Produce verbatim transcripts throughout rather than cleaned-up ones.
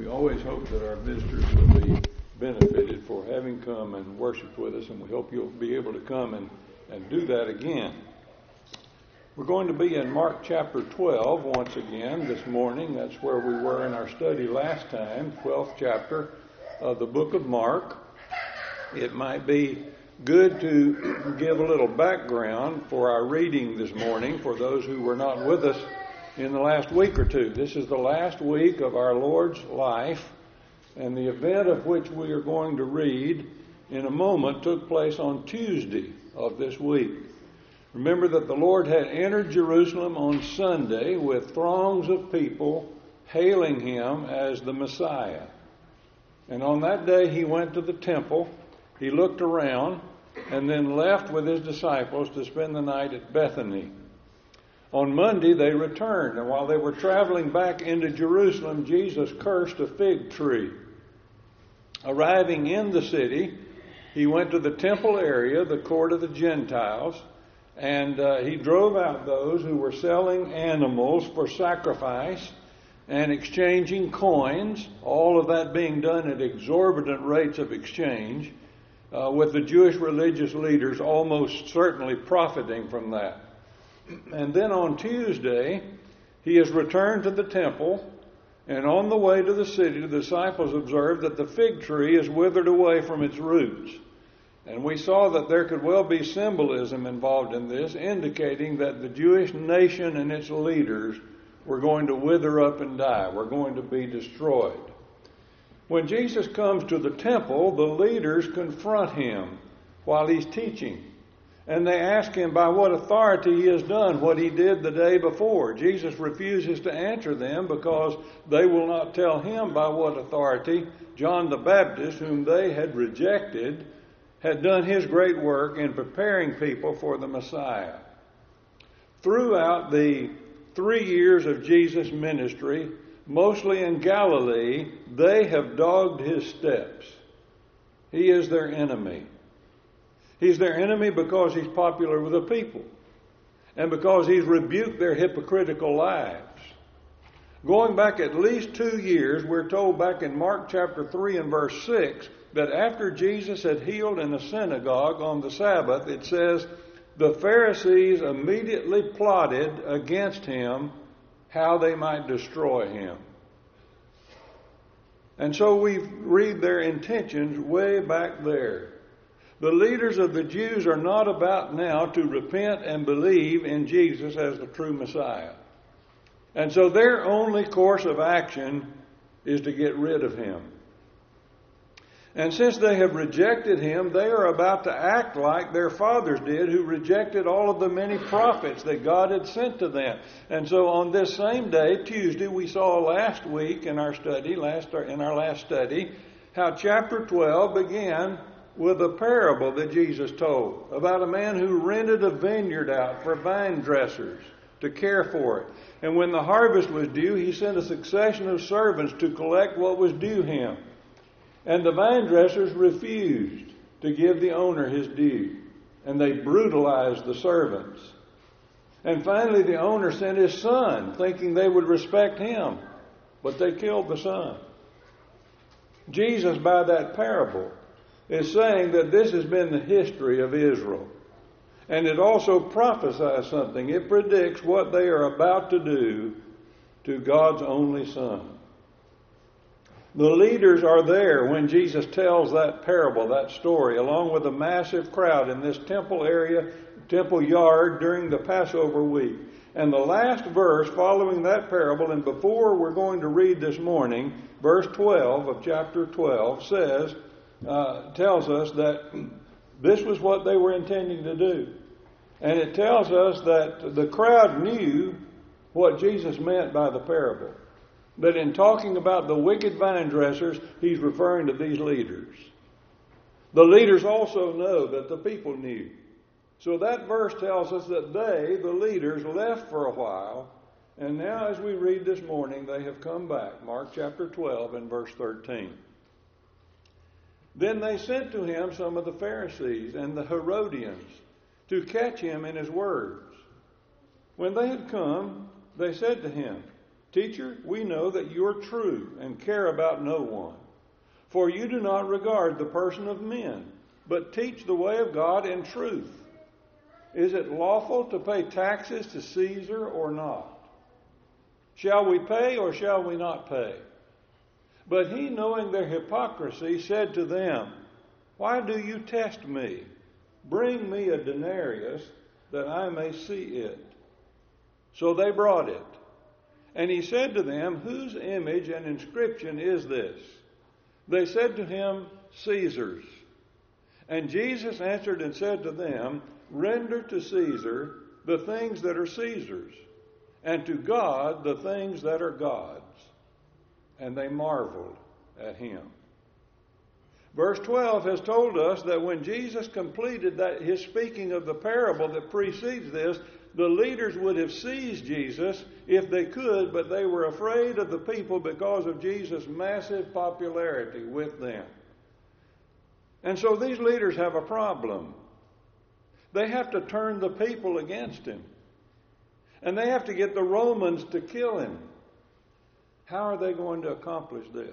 We always hope that our visitors will be benefited for having come and worshiped with us, and we hope you'll be able to come and, and do that again. We're going to be in Mark chapter twelve once again this morning. That's where we were in our study last time, twelfth chapter of the book of Mark. It might be good to give a little background for our reading this morning for those who were not with us in the last week or two. This is the last week of our Lord's life, and the event of which we are going to read in a moment took place on Tuesday of this week. Remember that the Lord had entered Jerusalem on Sunday with throngs of people hailing him as the Messiah. And on that day he went to the temple, he looked around, and then left with his disciples to spend the night at Bethany. On Monday they returned, and while they were traveling back into Jerusalem, Jesus cursed a fig tree. Arriving in the city, he went to the temple area, the court of the Gentiles, and uh, he drove out those who were selling animals for sacrifice and exchanging coins, all of that being done at exorbitant rates of exchange, uh, with the Jewish religious leaders almost certainly profiting from that. And then on Tuesday, he has returned to the temple, and on the way to the city, the disciples observed that the fig tree is withered away from its roots. And we saw that there could well be symbolism involved in this, indicating that the Jewish nation and its leaders were going to wither up and die, were going to be destroyed. When Jesus comes to the temple, the leaders confront him while he's teaching. And they ask him by what authority he has done what he did the day before. Jesus refuses to answer them because they will not tell him by what authority John the Baptist, whom they had rejected, had done his great work in preparing people for the Messiah. Throughout the three years of Jesus' ministry, mostly in Galilee, they have dogged his steps. He is their enemy. He's their enemy because he's popular with the people and because he's rebuked their hypocritical lives. Going back at least two years, we're told back in Mark chapter three and verse six that after Jesus had healed in the synagogue on the Sabbath, it says, the Pharisees immediately plotted against him how they might destroy him. And so we read their intentions way back there. The leaders of the Jews are not about now to repent and believe in Jesus as the true Messiah. And so their only course of action is to get rid of him. And since they have rejected him, they are about to act like their fathers did, who rejected all of the many prophets that God had sent to them. And so on this same day, Tuesday, we saw last week in our study, last in our last study, how chapter twelve began with a parable that Jesus told about a man who rented a vineyard out for vine dressers to care for it. And when the harvest was due, he sent a succession of servants to collect what was due him. And the vine dressers refused to give the owner his due, and they brutalized the servants. And finally the owner sent his son, thinking they would respect him, but they killed the son. Jesus, by that parable, is saying that this has been the history of Israel. And it also prophesies something. It predicts what they are about to do to God's only Son. The leaders are there when Jesus tells that parable, that story, along with a massive crowd in this temple area, temple yard during the Passover week. And the last verse following that parable, and before we're going to read this morning, verse twelve of chapter twelve says, Uh, tells us that this was what they were intending to do. And it tells us that the crowd knew what Jesus meant by the parable. That in talking about the wicked vine dressers, he's referring to these leaders. The leaders also know that the people knew. So that verse tells us that they, the leaders, left for a while. And now as we read this morning, they have come back. Mark chapter twelve and verse thirteen. Then they sent to him some of the Pharisees and the Herodians to catch him in his words. When they had come, they said to him, Teacher, we know that you are true and care about no one. For you do not regard the person of men, but teach the way of God in truth. Is it lawful to pay taxes to Caesar or not? Shall we pay or shall we not pay? But he, knowing their hypocrisy, said to them, Why do you test me? Bring me a denarius that I may see it. So they brought it. And he said to them, Whose image and inscription is this? They said to him, Caesar's. And Jesus answered and said to them, Render to Caesar the things that are Caesar's, and to God the things that are God's. And they marveled at him. Verse twelve has told us that when Jesus completed that his speaking of the parable that precedes this, the leaders would have seized Jesus if they could, but they were afraid of the people because of Jesus' massive popularity with them. And so these leaders have a problem. They have to turn the people against him. And they have to get the Romans to kill him. How are they going to accomplish this?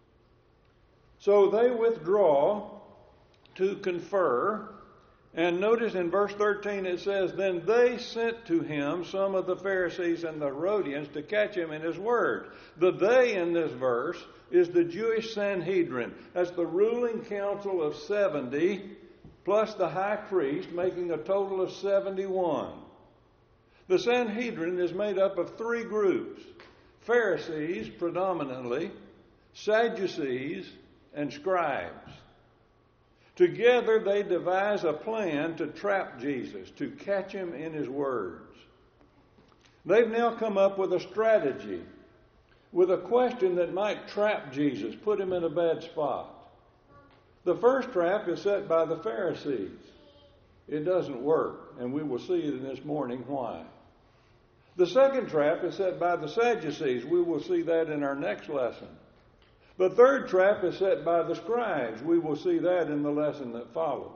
So they withdraw to confer. And notice in verse thirteen it says, Then they sent to him some of the Pharisees and the Herodians to catch him in his word. The they in this verse is the Jewish Sanhedrin. That's the ruling council of seventy, plus the high priest, making a total of seventy-one. The Sanhedrin is made up of three groups: Pharisees predominantly, Sadducees, and scribes. Together they devise a plan to trap Jesus, to catch him in his words. They've now come up with a strategy, with a question that might trap Jesus, put him in a bad spot. The first trap is set by the Pharisees. It doesn't work, and we will see in this morning why. The second trap is set by the Sadducees. We will see that in our next lesson. The third trap is set by the scribes. We will see that in the lesson that follows.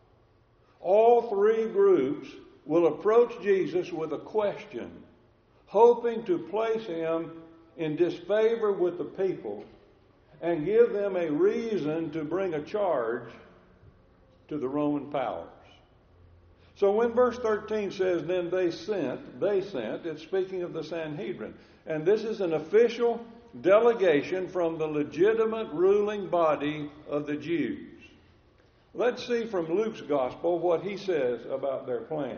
All three groups will approach Jesus with a question, hoping to place him in disfavor with the people and give them a reason to bring a charge to the Roman powers. So when verse thirteen says, then they sent, they sent, it's speaking of the Sanhedrin. And this is an official delegation from the legitimate ruling body of the Jews. Let's see from Luke's gospel what he says about their plan.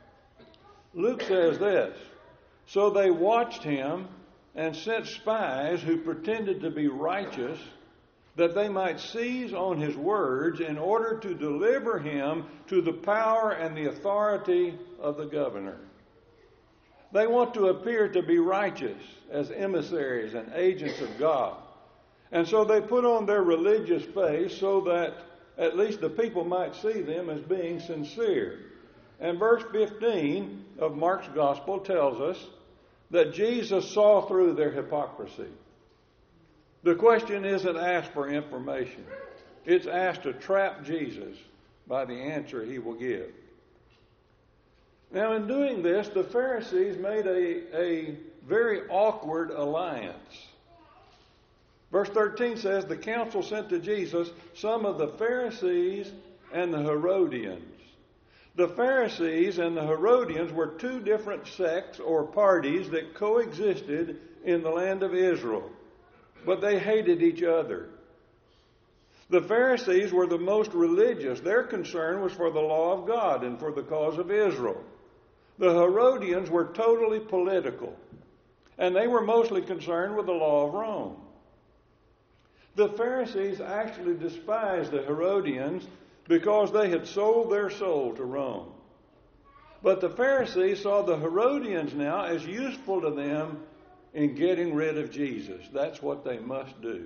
Luke says this, so they watched him and sent spies who pretended to be righteous, that they might seize on his words in order to deliver him to the power and the authority of the governor. They want to appear to be righteous as emissaries and agents of God. And so they put on their religious face so that at least the people might see them as being sincere. And verse fifteen of Mark's gospel tells us that Jesus saw through their hypocrisy. The question isn't asked for information. It's asked to trap Jesus by the answer he will give. Now, in doing this, the Pharisees made a, a very awkward alliance. Verse thirteen says, the council sent to Jesus some of the Pharisees and the Herodians. The Pharisees and the Herodians were two different sects or parties that coexisted in the land of Israel. But they hated each other. The Pharisees were the most religious. Their concern was for the law of God and for the cause of Israel. The Herodians were totally political, and they were mostly concerned with the law of Rome. The Pharisees actually despised the Herodians because they had sold their soul to Rome. But the Pharisees saw the Herodians now as useful to them in getting rid of Jesus. That's what they must do.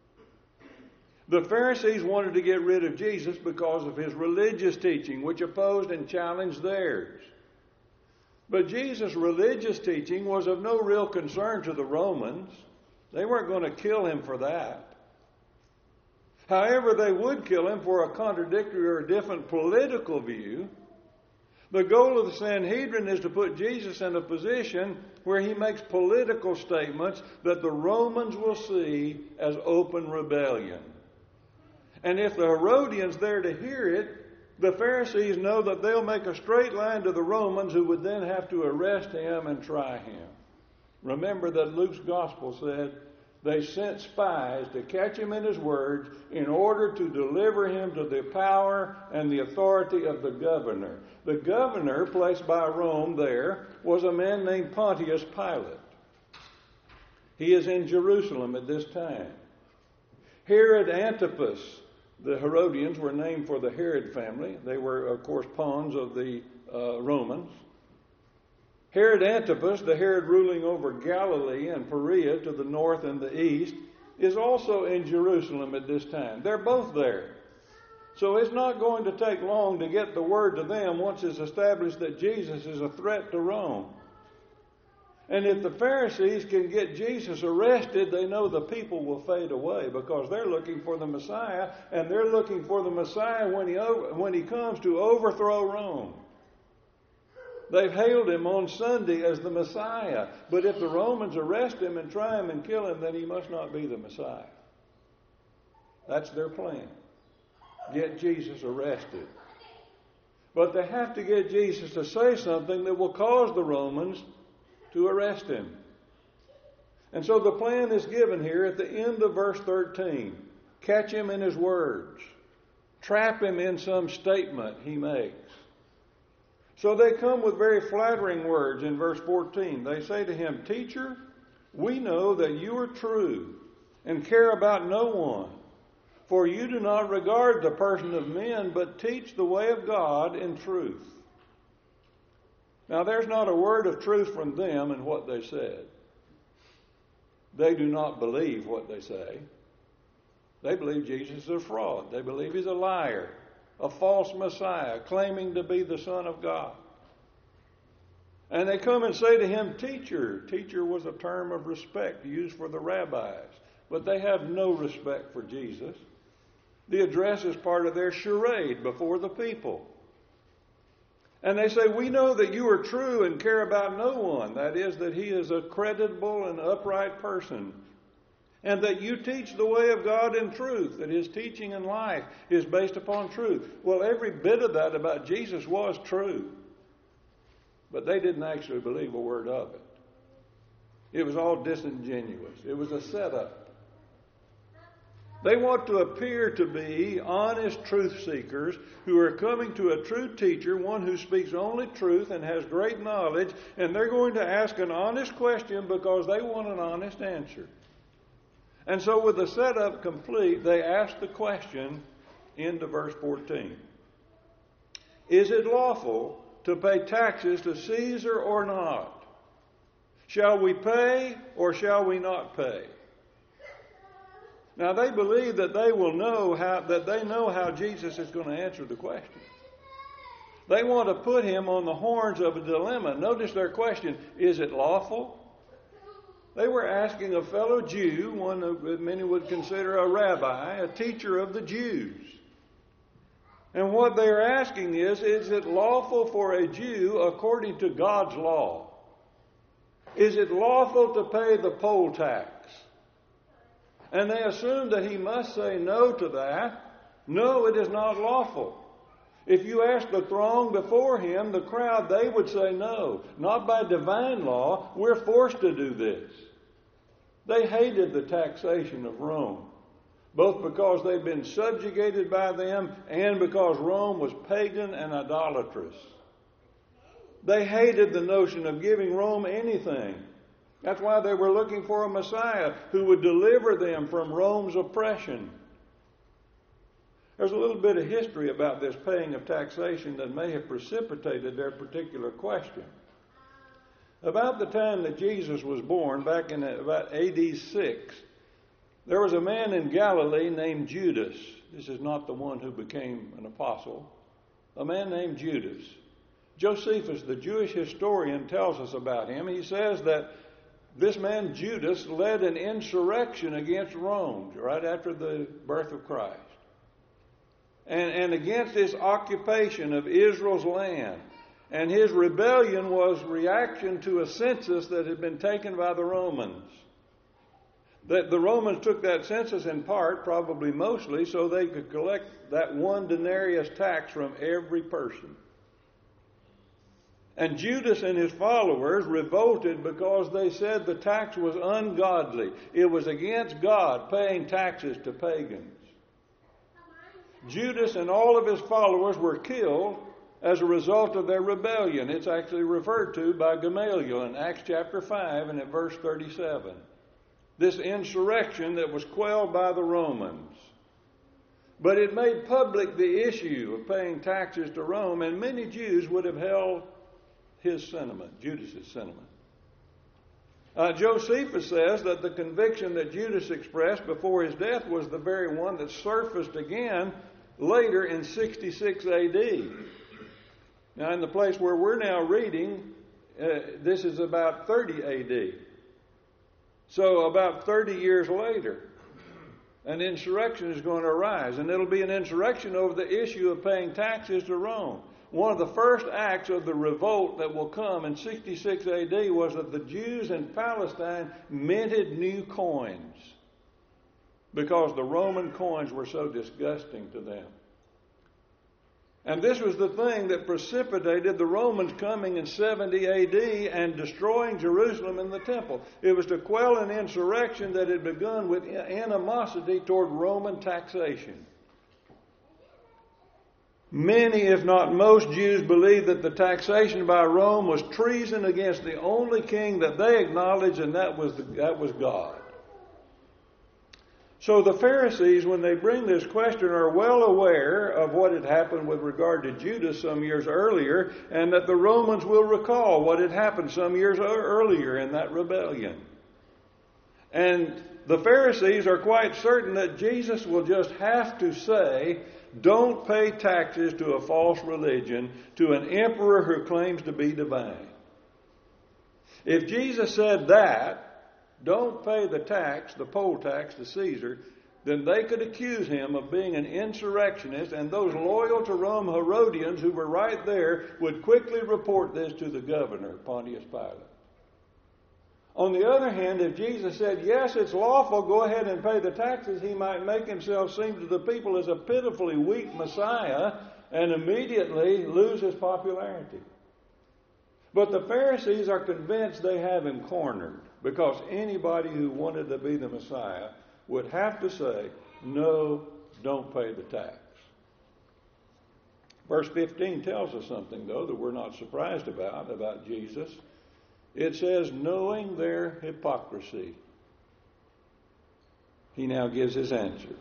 The Pharisees wanted to get rid of Jesus because of his religious teaching, which opposed and challenged theirs. But Jesus' religious teaching was of no real concern to the Romans. They weren't going to kill him for that. However, they would kill him for a contradictory or different political view. The goal of the Sanhedrin is to put Jesus in a position where he makes political statements that the Romans will see as open rebellion. And if the Herodians there to hear it, the Pharisees know that they'll make a straight line to the Romans, who would then have to arrest him and try him. Remember that Luke's gospel said they sent spies to catch him in his words in order to deliver him to the power and the authority of the governor. The governor placed by Rome there was a man named Pontius Pilate. He is in Jerusalem at this time. Herod Antipas, the Herodians were named for the Herod family. They were, of course, pawns of the uh, Romans. Herod Antipas, the Herod ruling over Galilee and Perea to the north and the east, is also in Jerusalem at this time. They're both there. So it's not going to take long to get the word to them once it's established that Jesus is a threat to Rome. And if the Pharisees can get Jesus arrested, they know the people will fade away, because they're looking for the Messiah, and they're looking for the Messiah when he, when he comes to overthrow Rome. They've hailed him on Sunday as the Messiah. But if the Romans arrest him and try him and kill him, then he must not be the Messiah. That's their plan. Get Jesus arrested. But they have to get Jesus to say something that will cause the Romans to arrest him. And so the plan is given here at the end of verse thirteen. Catch him in his words. Trap him in some statement he makes. So they come with very flattering words in verse fourteen. They say to him, "Teacher, we know that you are true and care about no one, for you do not regard the person of men, but teach the way of God in truth." Now, there's not a word of truth from them in what they said. They do not believe what they say. They believe Jesus is a fraud. They believe he's a liar, a false Messiah, claiming to be the Son of God. And they come and say to him, "Teacher." Teacher was a term of respect used for the rabbis. But they have no respect for Jesus. The address is part of their charade before the people. And they say, "We know that you are true and care about no one." That is, that he is a creditable and upright person. And that you teach the way of God in truth, that his teaching and life is based upon truth. Well, every bit of that about Jesus was true. But they didn't actually believe a word of it. It was all disingenuous. It was a setup. They want to appear to be honest truth seekers who are coming to a true teacher, one who speaks only truth and has great knowledge, and they're going to ask an honest question because they want an honest answer. And so with the setup complete, they ask the question into verse fourteen. Is it lawful to pay taxes to Caesar or not? Shall we pay or shall we not pay? Now they believe that they will know how, that they know how Jesus is going to answer the question. They want to put him on the horns of a dilemma. Notice their question, is it lawful? They were asking a fellow Jew, one that many would consider a rabbi, a teacher of the Jews. And what they're asking is, is it lawful for a Jew according to God's law? Is it lawful to pay the poll tax? And they assume that he must say no to that. No, it is not lawful. If you ask the throng before him, the crowd, they would say no. Not by divine law. We're forced to do this. They hated the taxation of Rome, both because they'd been subjugated by them and because Rome was pagan and idolatrous. They hated the notion of giving Rome anything. That's why they were looking for a Messiah who would deliver them from Rome's oppression. There's a little bit of history about this paying of taxation that may have precipitated their particular question. About the time that Jesus was born, back in about A D six, there was a man in Galilee named Judas. This is not the one who became an apostle. A man named Judas. Josephus, the Jewish historian, tells us about him. He says that this man Judas led an insurrection against Rome right after the birth of Christ. And, and against this occupation of Israel's land. And his rebellion was reaction to a census that had been taken by the Romans. That the Romans took that census in part, probably mostly, so they could collect that one denarius tax from every person. And Judas and his followers revolted because they said the tax was ungodly. It was against God paying taxes to pagans. Judas and all of his followers were killed as a result of their rebellion. It's actually referred to by Gamaliel in Acts chapter five and at verse thirty-seven. This insurrection that was quelled by the Romans. But it made public the issue of paying taxes to Rome, and many Jews would have held his sentiment, Judas's sentiment. Uh, Josephus says that the conviction that Judas expressed before his death was the very one that surfaced again later in sixty-six A D. Now, in the place where we're now reading, uh, this is about thirty A D. So about thirty years later, an insurrection is going to arise, and it'll be an insurrection over the issue of paying taxes to Rome. One of the first acts of the revolt that will come in sixty-six A D was that the Jews in Palestine minted new coins because the Roman coins were so disgusting to them. And this was the thing that precipitated the Romans coming in seventy A D and destroying Jerusalem and the temple. It was to quell an insurrection that had begun with animosity toward Roman taxation. Many, if not most, Jews believed that the taxation by Rome was treason against the only king that they acknowledged, and that was the, that was God. So the Pharisees, when they bring this question, are well aware of what had happened with regard to Judas some years earlier, and that the Romans will recall what had happened some years earlier in that rebellion. And the Pharisees are quite certain that Jesus will just have to say, don't pay taxes to a false religion, to an emperor who claims to be divine. If Jesus said that, don't pay the tax, the poll tax to Caesar, then they could accuse him of being an insurrectionist, and those loyal to Rome Herodians who were right there would quickly report this to the governor, Pontius Pilate. On the other hand, if Jesus said, yes, it's lawful, go ahead and pay the taxes, he might make himself seem to the people as a pitifully weak Messiah and immediately lose his popularity. But the Pharisees are convinced they have him cornered, because anybody who wanted to be the Messiah would have to say, no, don't pay the tax. Verse fifteen tells us something, though, that we're not surprised about, about Jesus. It says, knowing their hypocrisy. He now gives his answer.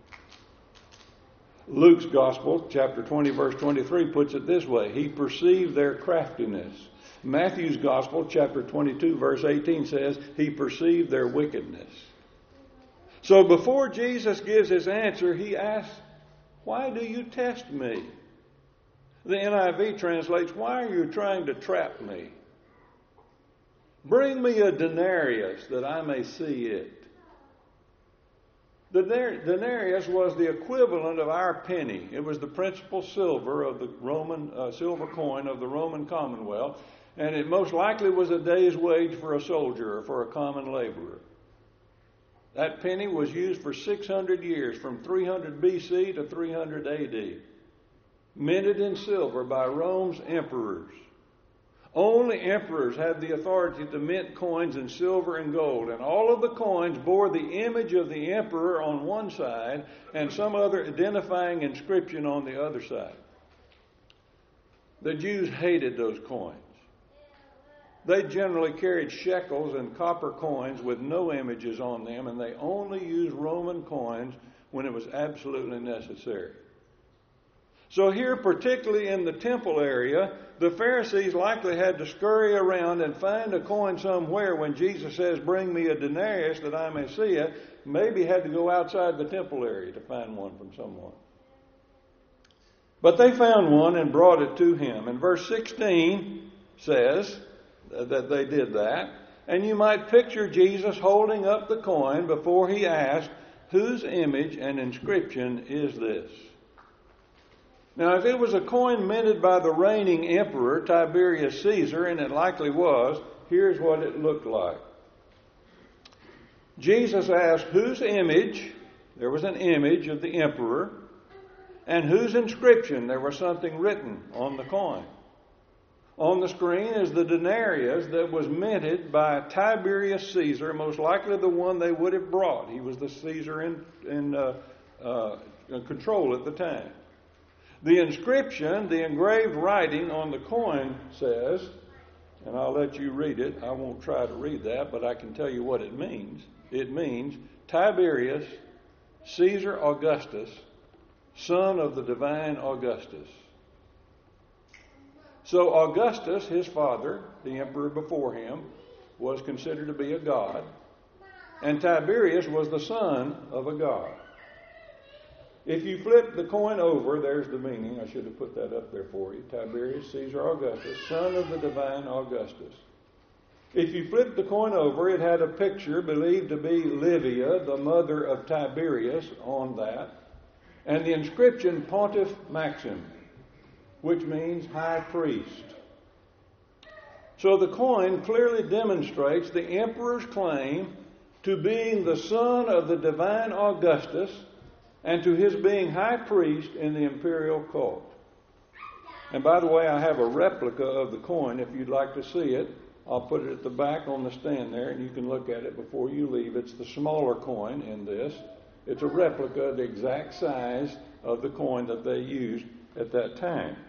Luke's Gospel, chapter twenty, verse twenty-three, puts it this way. He perceived their craftiness. Matthew's Gospel, chapter twenty-two, verse eighteen says, he perceived their wickedness. So before Jesus gives his answer, he asks, why do you test me? The N I V translates, why are you trying to trap me? Bring me a denarius that I may see it. The denarius was the equivalent of our penny. It was the principal silver of the Roman uh, silver coin of the Roman Commonwealth, and it most likely was a day's wage for a soldier or for a common laborer. That penny was used for six hundred years, from three hundred B C to three hundred A D, minted in silver by Rome's emperors. Only emperors had the authority to mint coins in silver and gold, and all of the coins bore the image of the emperor on one side and some other identifying inscription on the other side. The Jews hated those coins. They generally carried shekels and copper coins with no images on them, and they only used Roman coins when it was absolutely necessary. So here, particularly in the temple area, the Pharisees likely had to scurry around and find a coin somewhere when Jesus says, bring me a denarius that I may see it. Maybe had to go outside the temple area to find one from someone. But they found one and brought it to him. And verse sixteen says that they did that. And you might picture Jesus holding up the coin before he asked, whose image and inscription is this? Now, if it was a coin minted by the reigning emperor, Tiberius Caesar, and it likely was, here's what it looked like. Jesus asked whose image, there was an image of the emperor, and whose inscription, there was something written on the coin. On the screen is the denarius that was minted by Tiberius Caesar, most likely the one they would have brought. He was the Caesar in, in uh, uh, control at the time. The inscription, the engraved writing on the coin says, and I'll let you read it. I won't try to read that, but I can tell you what it means. It means Tiberius Caesar Augustus, son of the divine Augustus. So Augustus, his father, the emperor before him, was considered to be a god, and Tiberius was the son of a god. If you flip the coin over, there's the meaning. I should have put that up there for you. Tiberius Caesar Augustus, son of the divine Augustus. If you flip the coin over, it had a picture believed to be Livia, the mother of Tiberius, on that, and the inscription Pontiff Maxim, which means high priest. So the coin clearly demonstrates the emperor's claim to being the son of the divine Augustus and to his being high priest in the imperial cult. And by the way, I have a replica of the coin. If you'd like to see it, I'll put it at the back on the stand there, and you can look at it before you leave. It's the smaller coin in this. It's a replica, the exact size of the coin that they used at that time.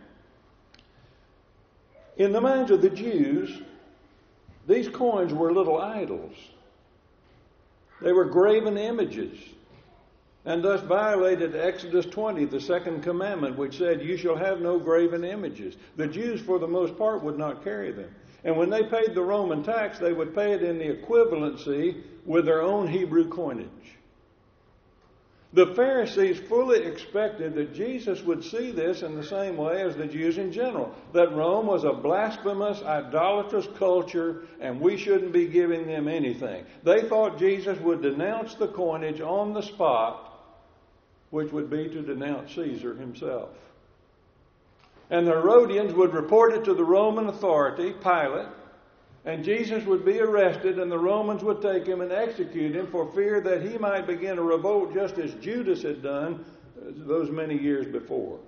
In the minds of the Jews, these coins were little idols. They were graven images, and thus violated Exodus twenty, the second commandment, which said, "You shall have no graven images." The Jews, for the most part, would not carry them. And when they paid the Roman tax, they would pay it in the equivalency with their own Hebrew coinage. The Pharisees fully expected that Jesus would see this in the same way as the Jews in general, that Rome was a blasphemous, idolatrous culture, and we shouldn't be giving them anything. They thought Jesus would denounce the coinage on the spot, which would be to denounce Caesar himself. And the Herodians would report it to the Roman authority, Pilate, and Jesus would be arrested, and the Romans would take him and execute him for fear that he might begin a revolt just as Judas had done those many years before.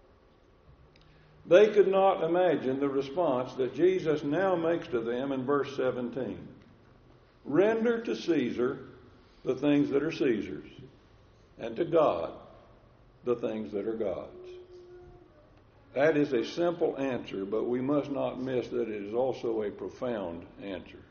They could not imagine the response that Jesus now makes to them in verse seventeen. Render to Caesar the things that are Caesar's, and to God the things that are God's. That is a simple answer, but we must not miss that it is also a profound answer.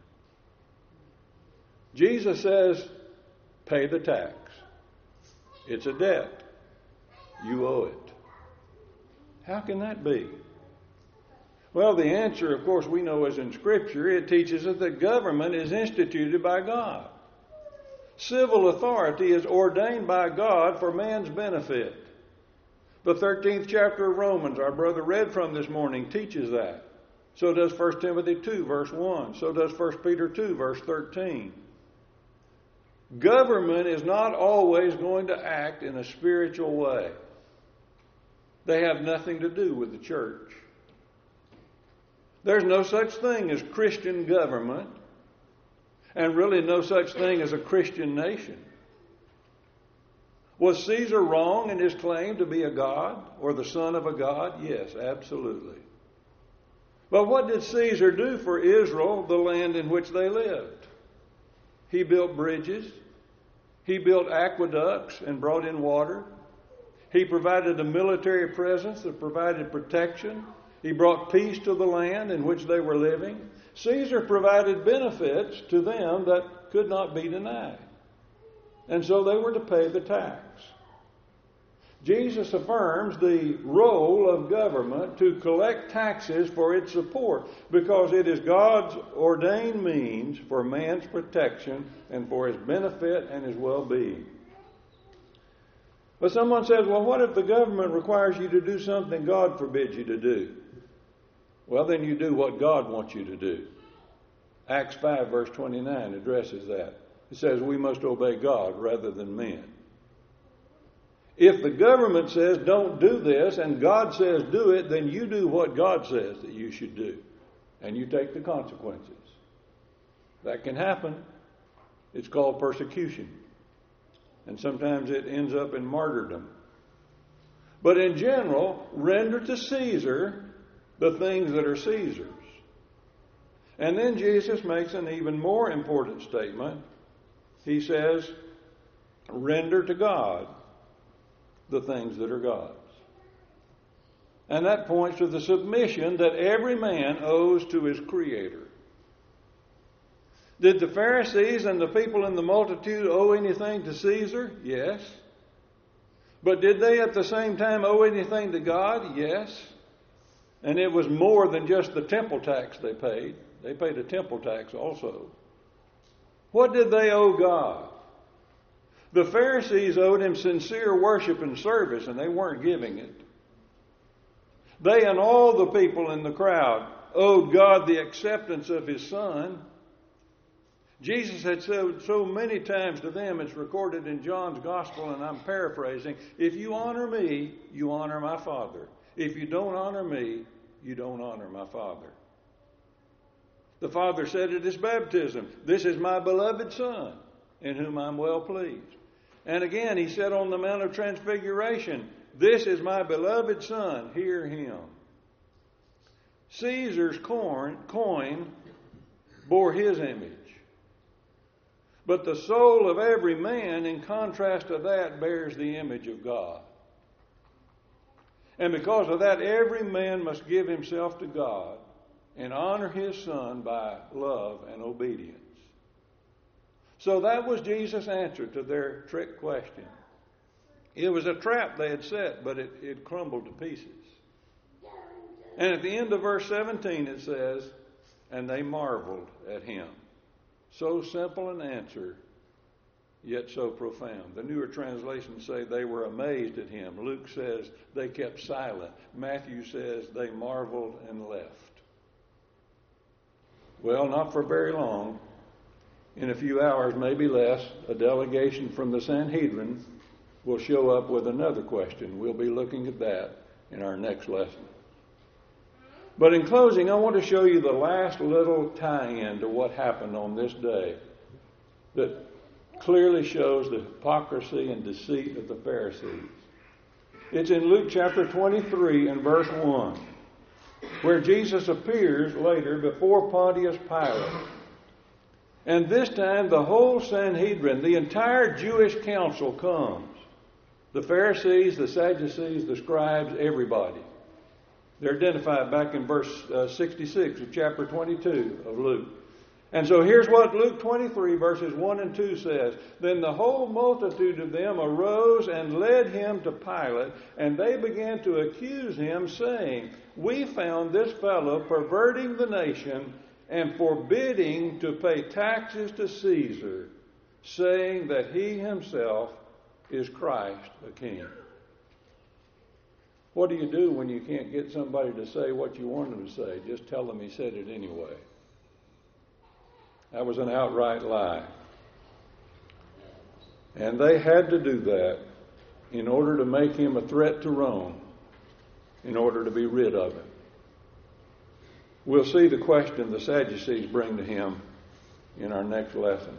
Jesus says, pay the tax. It's a debt. You owe it. How can that be? Well, the answer, of course, we know is in Scripture. It teaches us that government is instituted by God. Civil authority is ordained by God for man's benefit. The thirteenth chapter of Romans, our brother read from this morning, teaches that. So does First Timothy two, verse one. So does First Peter two, verse thirteen. Government is not always going to act in a spiritual way. They have nothing to do with the church. There's no such thing as Christian government, and really no such thing as a Christian nation. Was Caesar wrong in his claim to be a god or the son of a god? Yes, absolutely. But what did Caesar do for Israel, the land in which they lived? He built bridges. He built aqueducts and brought in water. He provided a military presence that provided protection. He brought peace to the land in which they were living. Caesar provided benefits to them that could not be denied. And so they were to pay the tax. Jesus affirms the role of government to collect taxes for its support, because it is God's ordained means for man's protection and for his benefit and his well-being. But someone says, well, what if the government requires you to do something God forbids you to do? Well, then you do what God wants you to do. Acts five, verse twenty-nine addresses that. It says we must obey God rather than men. If the government says don't do this and God says do it, then you do what God says that you should do. And you take the consequences. That can happen. It's called persecution. And sometimes it ends up in martyrdom. But in general, render to Caesar the things that are Caesar's. And then Jesus makes an even more important statement. He says, render to God the things that are God's. And that points to the submission that every man owes to his Creator. Did the Pharisees and the people in the multitude owe anything to Caesar? Yes. But did they at the same time owe anything to God? Yes. And it was more than just the temple tax they paid. They paid a temple tax also. What did they owe God? The Pharisees owed him sincere worship and service, and they weren't giving it. They and all the people in the crowd owed God the acceptance of his Son. Jesus had said so many times to them, it's recorded in John's Gospel, and I'm paraphrasing, if you honor me, you honor my Father. If you don't honor me, you don't honor my Father. The Father said at his baptism, this is my beloved Son, in whom I'm well pleased. And again, he said on the Mount of Transfiguration, this is my beloved Son, hear him. Caesar's coin, coin bore his image. But the soul of every man, in contrast to that, bears the image of God. And because of that, every man must give himself to God and honor his Son by love and obedience. So that was Jesus' answer to their trick question. It was a trap they had set, but it, it crumbled to pieces. And at the end of verse seventeen it says, and they marveled at him. So simple an answer, yet so profound. The newer translations say they were amazed at him. Luke says they kept silent. Matthew says they marveled and left. Well, not for very long. In a few hours, maybe less, a delegation from the Sanhedrin will show up with another question. We'll be looking at that in our next lesson. But in closing, I want to show you the last little tie-in to what happened on this day that clearly shows the hypocrisy and deceit of the Pharisees. It's in Luke chapter twenty-three and verse one, where Jesus appears later before Pontius Pilate. And this time the whole Sanhedrin, the entire Jewish council comes. The Pharisees, the Sadducees, the scribes, everybody. They're identified back in verse uh, sixty-six of chapter twenty-two of Luke. And so here's what Luke twenty-three verses one and two says. Then the whole multitude of them arose and led him to Pilate, and they began to accuse him, saying, we found this fellow perverting the nation and forbidding to pay taxes to Caesar, saying that he himself is Christ, a king. What do you do when you can't get somebody to say what you want them to say? Just tell them he said it anyway. That was an outright lie. And they had to do that in order to make him a threat to Rome, in order to be rid of him. We'll see the question the Sadducees bring to him in our next lesson.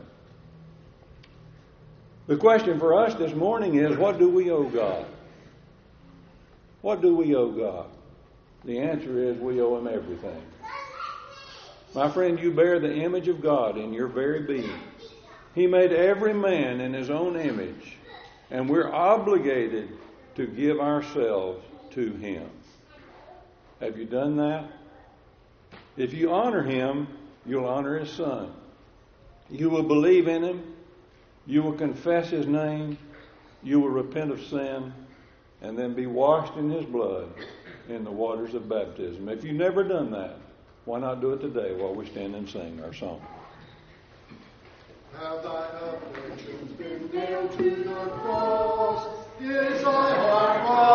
The question for us this morning is, what do we owe God? What do we owe God? The answer is we owe him everything. My friend, you bear the image of God in your very being. He made every man in his own image, and we're obligated to give ourselves to him. Have you done that? If you honor him, you'll honor his Son. You will believe in him. You will confess his name. You will repent of sin, and then be washed in his blood in the waters of baptism. If you've never done that, why not do it today while we stand and sing our song? Have thy afflictions been nailed to the cross? Is thy heart